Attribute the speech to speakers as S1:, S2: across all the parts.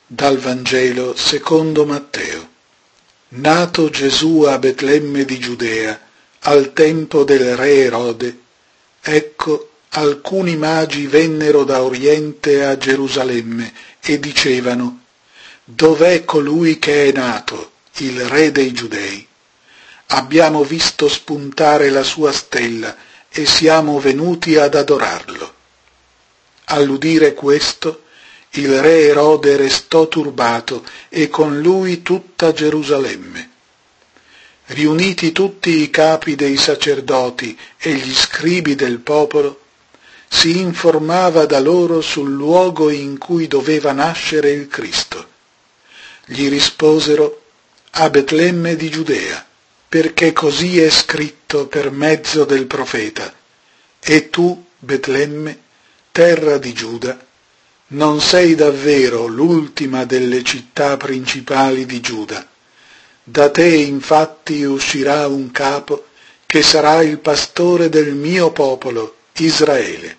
S1: Dal Vangelo secondo Matteo. Nato Gesù a Betlemme di Giudea, al tempo del re Erode, ecco, alcuni magi vennero da Oriente a Gerusalemme e dicevano: «Dov'è colui che è nato, il re dei Giudei? Abbiamo visto spuntare la sua stella e siamo venuti ad adorarlo». All'udire questo, il re Erode restò turbato e con lui tutta Gerusalemme. Riuniti tutti i capi dei sacerdoti e gli scribi del popolo, si informava da loro sul luogo in cui doveva nascere il Cristo. Gli risposero: «A Betlemme di Giudea, perché così è scritto per mezzo del profeta: e tu, Betlemme, terra di Giuda, non sei davvero l'ultima delle città principali di Giuda. Da te infatti uscirà un capo che sarà il pastore del mio popolo, Israele».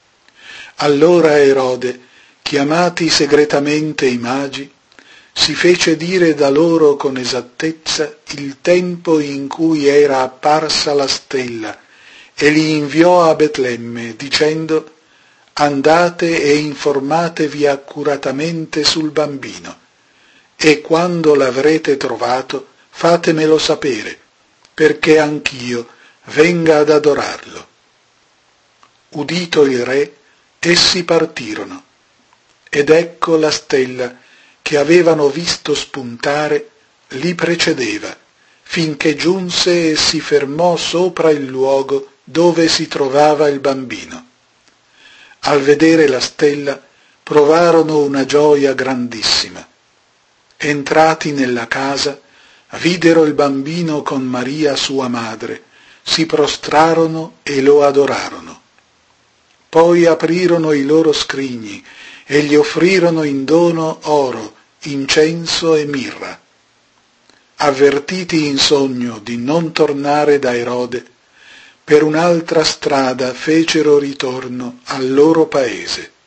S1: Allora Erode, chiamati segretamente i magi, si fece dire da loro con esattezza il tempo in cui era apparsa la stella e li inviò a Betlemme dicendo: «Andate e informatevi accuratamente sul bambino, e quando l'avrete trovato fatemelo sapere, perché anch'io venga ad adorarlo». Udito il re, essi partirono, ed ecco la stella che avevano visto spuntare li precedeva, finché giunse e si fermò sopra il luogo dove si trovava il bambino. Al vedere la stella provarono una gioia grandissima. Entrati nella casa, videro il bambino con Maria sua madre, si prostrarono e lo adorarono. Poi aprirono i loro scrigni e gli offrirono in dono oro, incenso e mirra. Avvertiti in sogno di non tornare da Erode, per un'altra strada fecero ritorno al loro paese.